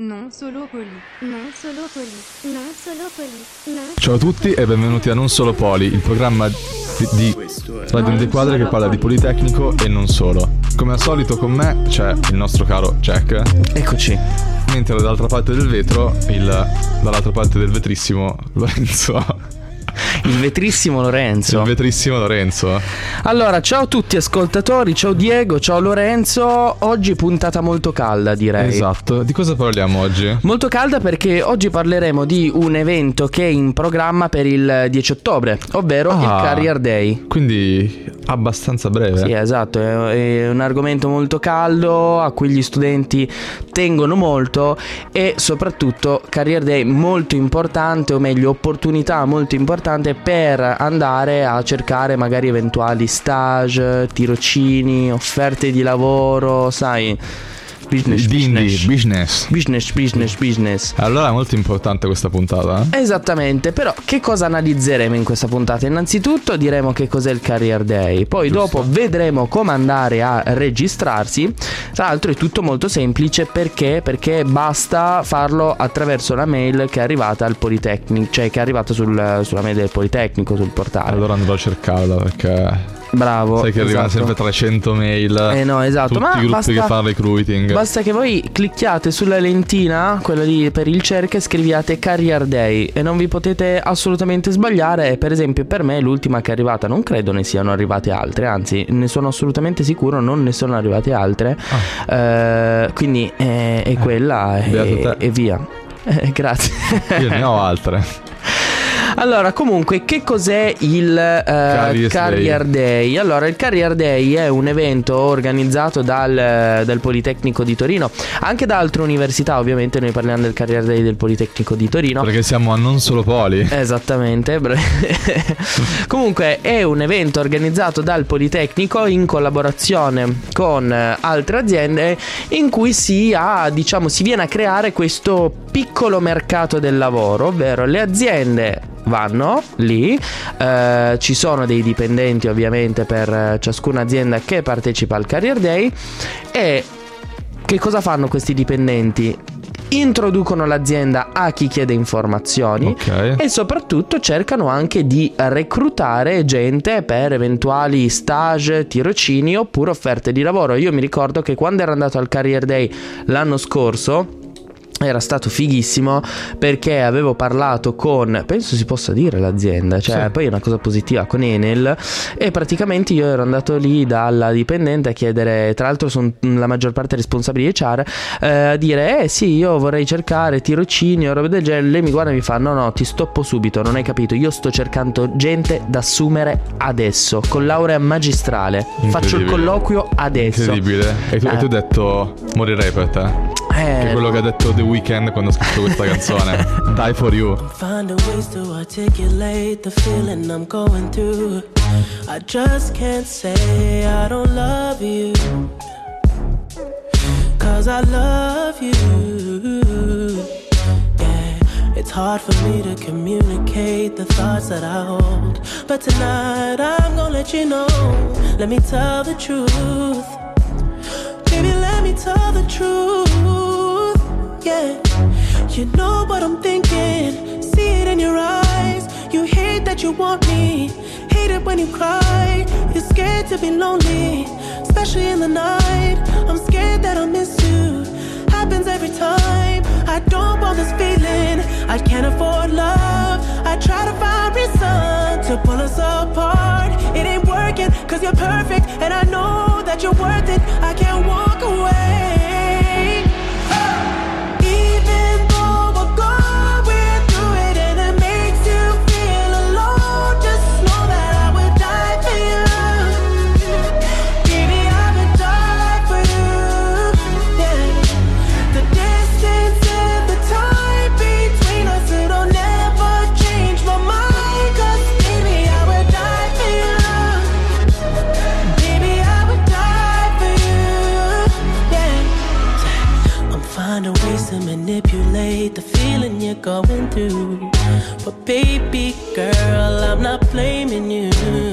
Non solo poli. Non solo poli. Non solo poli. Non... Ciao a tutti e benvenuti a Non Solo Poli, il programma di Radio Indie Quadre che parla di Politecnico e non solo. Come al solito con me c'è il nostro caro Jack. Eccoci. Mentre dall'altra parte del vetro, dall'altra parte del vetrissimo Lorenzo. Il vetrissimo Lorenzo. Il vetrissimo Lorenzo. Allora, ciao a tutti ascoltatori, ciao Diego, ciao Lorenzo. Oggi puntata molto calda, direi. Esatto, di cosa parliamo oggi? Molto calda perché oggi parleremo di un evento che è in programma per il 10 ottobre, ovvero il Career Day. Quindi abbastanza breve. Sì, esatto, è un argomento molto caldo a cui gli studenti tengono molto e soprattutto Career Day molto importante, o meglio opportunità molto importante per andare a cercare magari eventuali stage, tirocini, offerte di lavoro, sai, business. Allora è molto importante questa puntata. Esattamente, però che cosa analizzeremo in questa puntata? Innanzitutto diremo che cos'è il Career Day, poi dopo vedremo come andare a registrarsi. Tra l'altro è tutto molto semplice perché basta farlo attraverso la mail che è arrivata al Politecnico, cioè che è arrivata sulla mail del Politecnico, sul portale. Allora andrò a cercarla perché... Bravo. Sai che arrivano sempre 300 mail. No, esatto. Tutti i gruppi che fanno recruiting. Basta che voi clicchiate sulla lentina, quella lì per il cerchio, e scriviate Career Day e non vi potete assolutamente sbagliare. Per esempio per me l'ultima che è arrivata, non credo ne siano arrivate altre, anzi ne sono assolutamente sicuro, non ne sono arrivate altre. Quindi è quella e via. Grazie. Io ne ho altre. Allora, comunque, che cos'è il Career Day? Allora, il Career Day è un evento organizzato dal Politecnico di Torino, anche da altre università, ovviamente noi parliamo del Career Day del Politecnico di Torino. Perché siamo a Non Solo Poli. Esattamente. Comunque è un evento organizzato dal Politecnico in collaborazione con altre aziende, in cui si viene a creare questo piccolo mercato del lavoro, ovvero le aziende vanno lì, ci sono dei dipendenti ovviamente per ciascuna azienda che partecipa al Career Day. E che cosa fanno questi dipendenti? Introducono l'azienda a chi chiede informazioni, e soprattutto cercano anche di reclutare gente per eventuali stage, tirocini oppure offerte di lavoro. Io mi ricordo che quando ero andato al Career Day l'anno scorso era stato fighissimo, perché avevo parlato con, penso si possa dire l'azienda, cioè poi è una cosa positiva, con Enel, e praticamente io ero andato lì dalla dipendente a chiedere, tra l'altro sono la maggior parte responsabili HR, a dire sì, io vorrei cercare tirocini o roba del genere. Lei mi guarda e mi fa no, ti stoppo subito, non hai capito, io sto cercando gente da assumere adesso, con laurea magistrale, faccio il colloquio adesso. Incredibile. E tu hai detto morirei per te. Che è quello che ha detto The Weeknd quando ha scritto questa canzone. Die for you. Finding ways to articulate the feeling I'm going through. I just can't say I don't love you, 'cause I love you. Yeah, it's hard for me to communicate the thoughts that I hold, but tonight I'm gonna let you know. Let me tell the truth. Baby, let me tell the truth. Yeah, you know what I'm thinking, see it in your eyes. You hate that you want me, hate it when you cry. You're scared to be lonely, especially in the night. I'm scared that I'll miss you, happens every time. I don't want this feeling, I can't afford love. I try to find reason to pull us apart. It ain't working, 'cause you're perfect, and I know that you're worth it. I can't walk away. Manipulate the feeling you're going through, but baby girl, I'm not blaming you.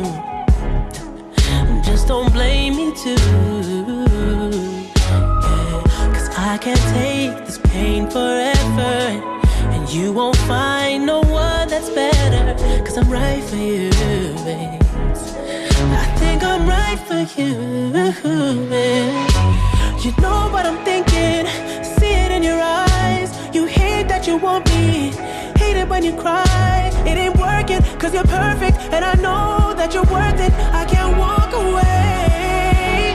Just don't blame me too. Yeah, 'cause I can't take this pain. pain forever. And you won't find no one that's better, 'cause I'm right for you, babe. I think I'm right for you, babe. You know what I'm thinking, see it in your eyes. You hate that you want me, hate it when you cry. It ain't working, 'cause you're perfect, and I know that you're worth it. I can't walk away.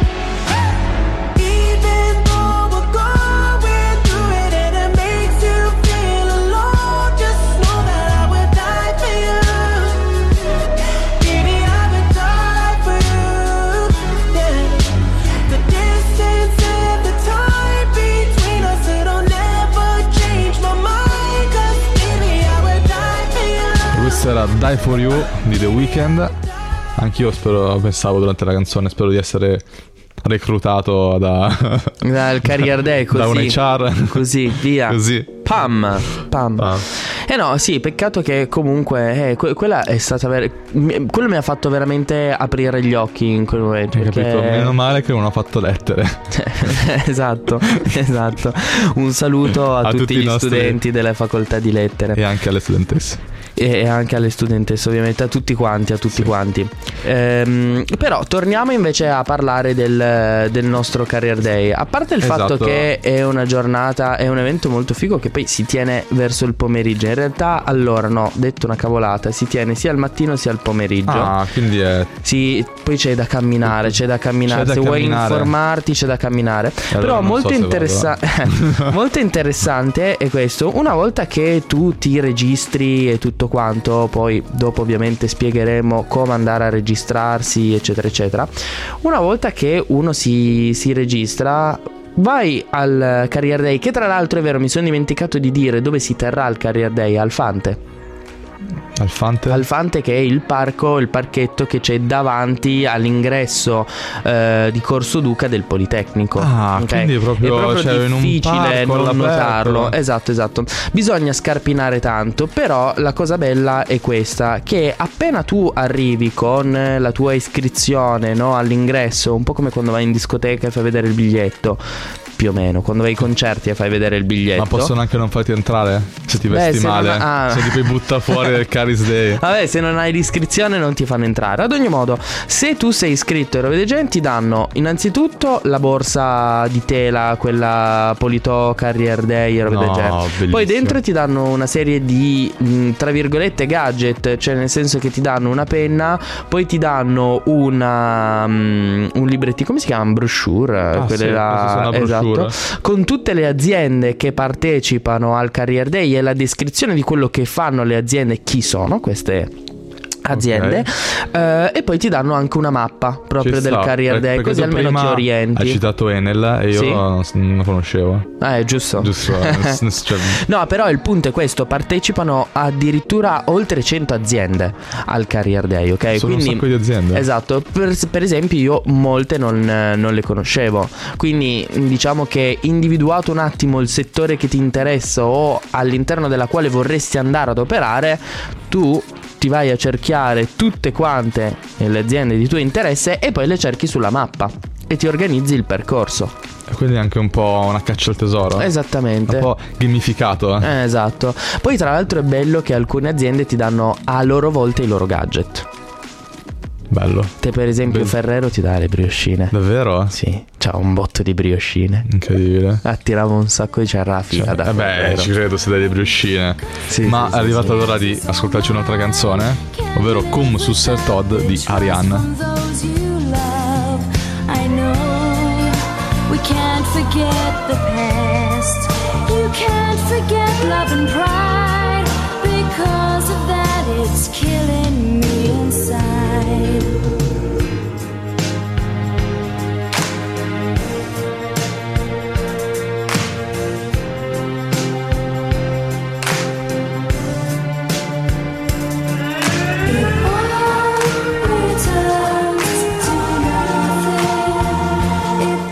Even though we're going through it and it makes you feel alone, just know that I would die for you. Baby, I would die for you, yeah. The distance and the time between us, it'll never change my mind, 'cause baby, I would die for you. Questa era Die For You di The Weeknd. Anch'io pensavo durante la canzone, spero di essere reclutato dal Career Day, così, da un HR. Così, via. Così. Pam. No, sì, peccato che comunque quella è stata quello mi ha fatto veramente aprire gli occhi in quel momento. Hai capito? Meno male che non ho fatto lettere. Esatto. Un saluto a tutti gli studenti delle facoltà di lettere. E anche alle studentesse. E anche alle studentesse, ovviamente, a tutti quanti. Però torniamo invece a parlare del nostro Career Day. A parte il fatto che è una giornata, è un evento molto figo che poi si tiene verso il pomeriggio. In realtà, allora, no, detto una cavolata, si tiene sia al mattino sia al pomeriggio. Ah, quindi è... Sì, poi c'è da camminare. Se vuoi informarti c'è da camminare. Però molto molto interessante è questo. Una volta che tu ti registri e tutto quanto, poi dopo ovviamente spiegheremo come andare a registrarsi, eccetera eccetera. Una volta che uno si registra, vai al Career Day, che tra l'altro è vero, mi sono dimenticato di dire dove si terrà il Career Day. Alfante, che è il parchetto che c'è davanti all'ingresso di Corso Duca del Politecnico. Quindi è proprio difficile in un non notarlo. Esatto. Bisogna scarpinare tanto, però la cosa bella è questa, che appena tu arrivi con la tua iscrizione, no, all'ingresso, un po' come quando vai in discoteca e fai vedere il biglietto, più o meno, quando vai ai concerti e fai vedere il biglietto. Ma possono anche non farti entrare se ti vesti male, se ti poi butta fuori del Caris Day. Vabbè, se non hai l'iscrizione non ti fanno entrare. Ad ogni modo, se tu sei iscritto ai Rovedegenti, ti danno innanzitutto la borsa di tela, quella Polito Career Day Rovedegenti. Poi dentro ti danno una serie di tra virgolette gadget, cioè nel senso che ti danno una penna, poi ti danno un librettino, come si chiama? Brochure, esatto, con tutte le aziende che partecipano al Career Day e la descrizione di quello che fanno le aziende, chi sono queste aziende, e poi ti danno anche una mappa proprio del Career Day, così almeno ti orienti. Hai citato Enel e io non lo conoscevo. È giusto. Cioè... No, però il punto è questo: partecipano addirittura oltre 100 aziende al Career Day, ok? Sono quindi un sacco di aziende. Esatto. Per esempio io molte non le conoscevo, quindi diciamo che individuato un attimo il settore che ti interessa o all'interno della quale vorresti andare ad operare, tu ti vai a cerchiare tutte quante le aziende di tuo interesse e poi le cerchi sulla mappa e ti organizzi il percorso. Quindi anche un po' una caccia al tesoro. Esattamente. Un po' gamificato. Esatto. Poi tra l'altro è bello che alcune aziende ti danno a loro volta i loro gadget. Bello. Te per esempio Ferrero ti dà le brioscine. Davvero? Sì, c'ha un botto di brioscine. Incredibile. Attirava un sacco di c'era la fila da Ferrero. Ci credo se dai le brioscine. Ma è arrivata l'ora di ascoltarci un'altra canzone, ovvero Come Sussel Todd di Ariane. We can't forget the past. You can't forget love and pride. Because of that it's killing me inside.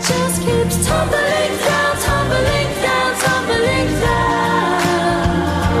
Tumbling down, tumbling down, tumbling down.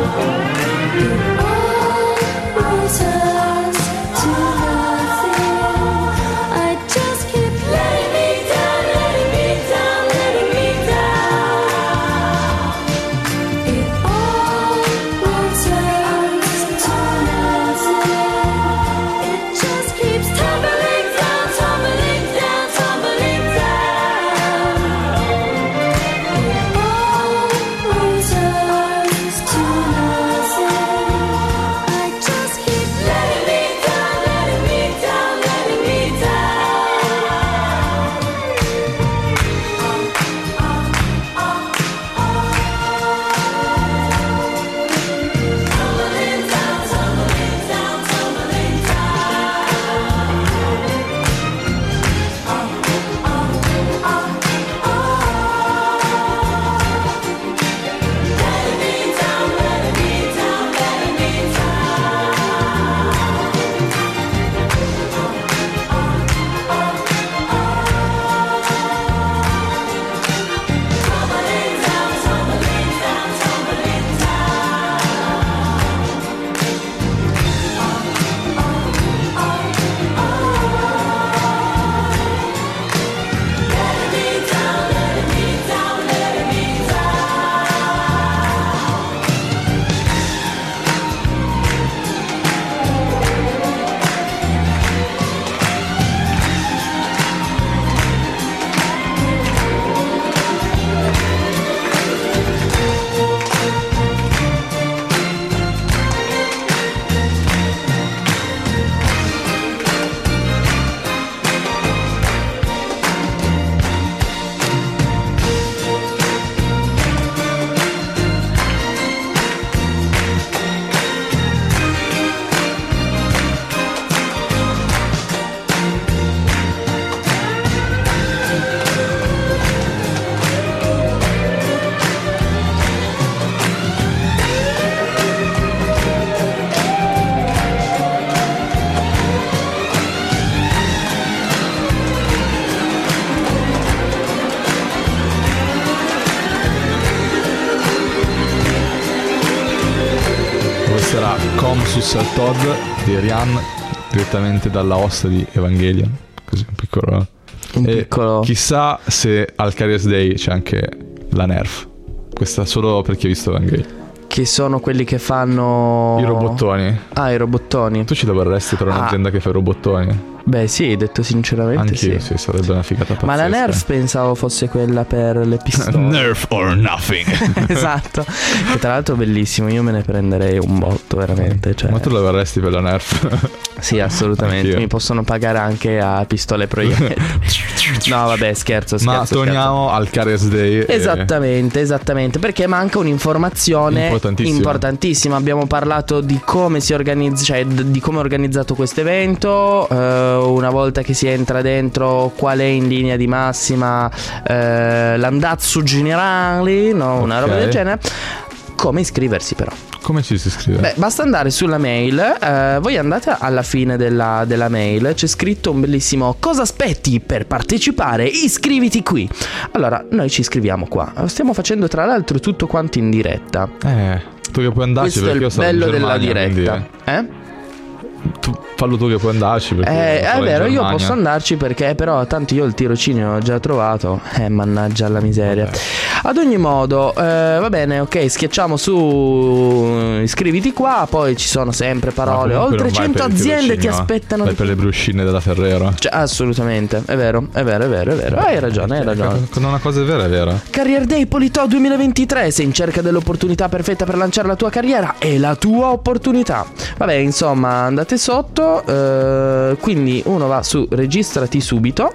sarà Comsus al Todd di Rian, direttamente dalla host di Evangelion. Così un piccolo. Chissà se al Carrier's Day c'è anche la Nerf. Questa solo per chi ha visto Evangelion. Che sono quelli che fanno i robottoni. Ah, i robottoni. Tu ci lavoreresti per un'azienda che fa i robottoni? Beh sì, detto sinceramente. Anch'io sì, sarebbe una figata pazzesca. Ma la Nerf pensavo fosse quella per le pistole. Nerf or nothing. Esatto. Che tra l'altro è bellissimo. Io me ne prenderei un botto veramente, cioè. Ma tu lavoreresti per la Nerf? Sì, assolutamente. Anch'io. Mi possono pagare anche a pistole proiettili. No vabbè, scherzo. Ma torniamo al Carrier's Day. Esattamente. Perché manca un'informazione importantissima. Abbiamo parlato di come si organizza, cioè di come è organizzato questo evento. Una volta che si entra dentro, qual è in linea di massima l'andazzo generale, no? Una roba del genere. Come iscriversi però? Come ci si iscrive? Beh, basta andare sulla mail. Voi andate alla fine della mail. C'è scritto un bellissimo: cosa aspetti per partecipare? Iscriviti qui. Allora, noi ci iscriviamo qua. Stiamo facendo tra l'altro tutto quanto in diretta. Tu che puoi andarci. Questo perché è il bello della diretta. Quindi... Tu fallo tu che puoi andarci perché è vero, io posso andarci perché però tanto io il tirocinio ho già trovato. Mannaggia la miseria. Ad ogni modo va bene, ok, schiacciamo su iscriviti qua. Poi ci sono sempre parole. Oltre 100 aziende ti aspettano. Vai per le bruscine della Ferrero. Cioè, assolutamente, è vero. Hai ragione. Quando una cosa è vera è vera. Career Day Politò 2023. Sei in cerca dell'opportunità perfetta per lanciare la tua carriera? È la tua opportunità. Vabbè, insomma, andate sotto, quindi uno va su registrati subito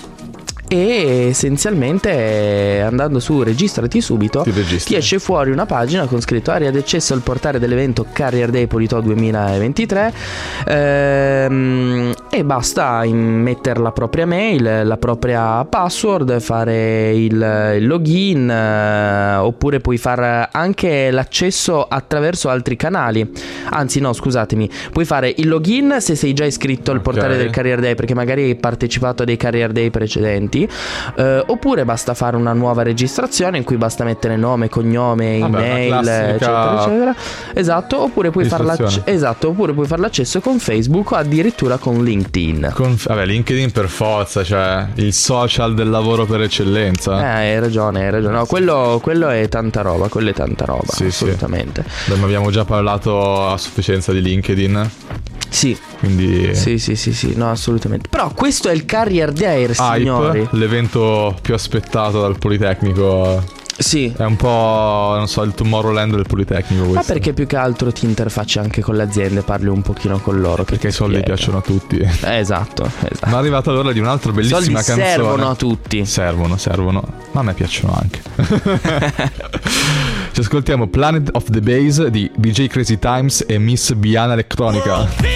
e essenzialmente andando su registrati subito ti esce fuori una pagina con scritto area d'accesso al portale dell'evento Career Day Politò 2023 e basta mettere la propria mail, la propria password, fare il login oppure puoi fare anche l'accesso attraverso altri canali. Anzi no, scusatemi, puoi fare il login se sei già iscritto al portale del Career Day perché magari hai partecipato a dei Career Day precedenti. Oppure basta fare una nuova registrazione in cui basta mettere nome, cognome, email, eccetera. Esatto. Oppure puoi fare l'accesso con Facebook o addirittura con LinkedIn. LinkedIn per forza, cioè il social del lavoro per eccellenza. Hai ragione. No, quello è tanta roba. Sì, assolutamente. Beh, ma abbiamo già parlato a sufficienza di LinkedIn. Sì. Quindi sì, no, assolutamente. Però questo è il Career Day, signori. L'evento più aspettato dal Politecnico. Sì. È un po', non so, il Tomorrowland del Politecnico questo. Ma perché più che altro ti interfacci anche con le aziende, parli un pochino con loro. Perché i soldi piacciono a tutti. Esatto. Ma è arrivata l'ora di un'altra bellissima canzone. Servono a tutti. Servono. Ma a me piacciono anche. Ci ascoltiamo Planet of the Bass di DJ Crazy Times e Miss Biana Electronica.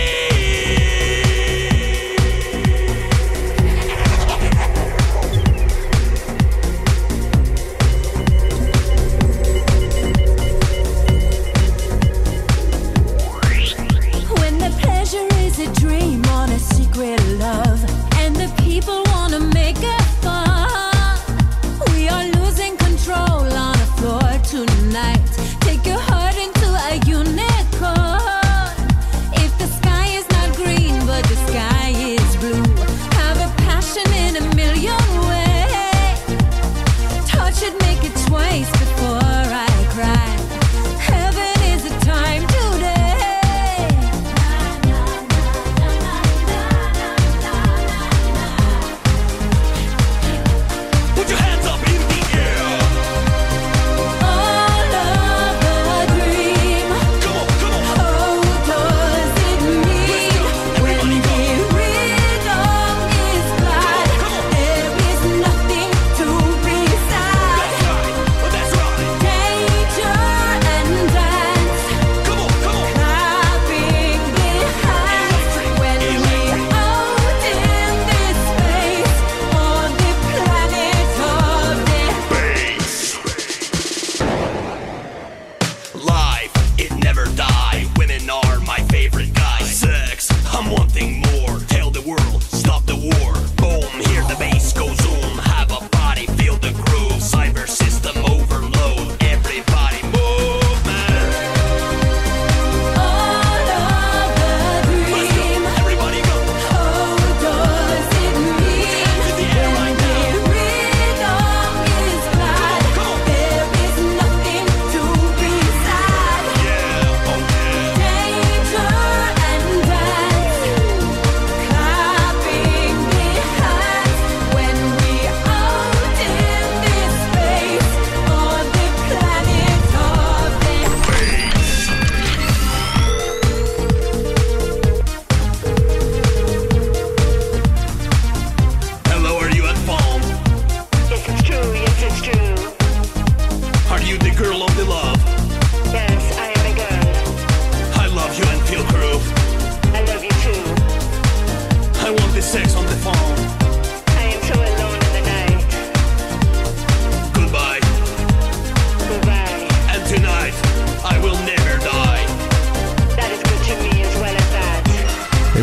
Tonight, take your heart into a unicorn. If the sky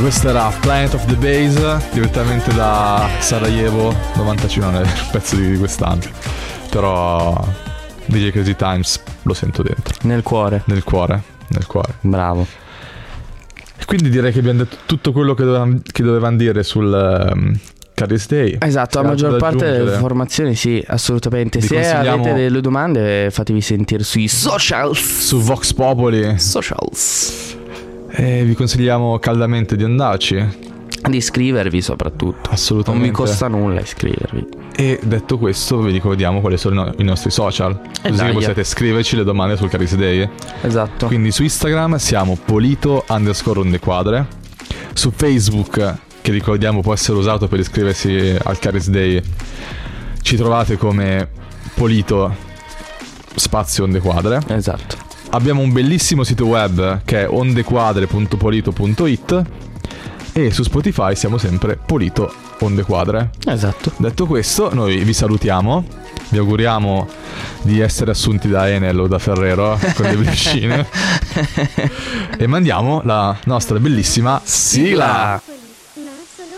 Questa era Planet of the Bass, direttamente da Sarajevo 95, non è il pezzo di quest'anno, però DJ Crazy Times lo sento dentro. Nel cuore. Nel cuore. Bravo. E quindi direi che abbiamo detto tutto quello che dovevamo dire sul Caris Day. Esatto, la maggior parte delle informazioni sì, assolutamente. Se avete delle domande fatevi sentire sui socials. Su Vox Populi. Socials. E vi consigliamo caldamente di andarci. Di iscrivervi soprattutto. Assolutamente. Non vi costa nulla iscrivervi. E detto questo vi ricordiamo quali sono i nostri social, così che possiate scriverci le domande sul Caris Day. Esatto. Quindi su Instagram siamo Polito_ondequadre. Su Facebook, che ricordiamo può essere usato per iscriversi al Caris Day, ci trovate come Polito spazio ondequadre. Esatto. Abbiamo un bellissimo sito web che è ondequadre.polito.it e su Spotify siamo sempre Polito Ondequadre. Esatto. Detto questo, noi vi salutiamo, vi auguriamo di essere assunti da Enel o da Ferrero con le briochine e mandiamo la nostra bellissima sigla.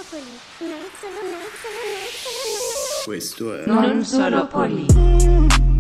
Non solo poli. Questo è Non solo poli.